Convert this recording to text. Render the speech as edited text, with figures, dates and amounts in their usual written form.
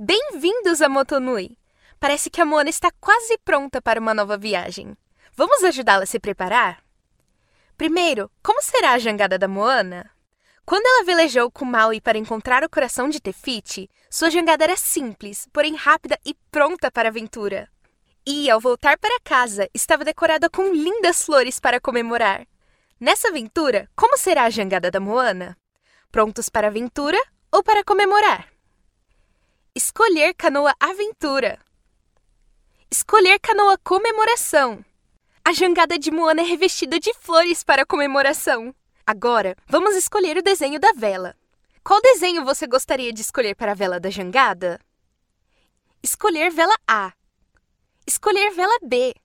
Bem-vindos a Motonui! Parece que a Moana está quase pronta para uma nova viagem. Vamos ajudá-la a se preparar? Primeiro, como será a jangada da Moana? Quando ela velejou com Maui para encontrar o coração de Te Fiti, sua jangada era simples, porém rápida e pronta para a aventura. E, ao voltar para casa, estava decorada com lindas flores para comemorar. Nessa aventura, como será a jangada da Moana? Prontos para a aventura ou para comemorar? Escolher canoa aventura. Escolher canoa comemoração. A jangada de Moana é revestida de flores para comemoração. Agora, vamos escolher o desenho da vela. Qual desenho você gostaria de escolher para a vela da jangada? Escolher vela A. Escolher vela B.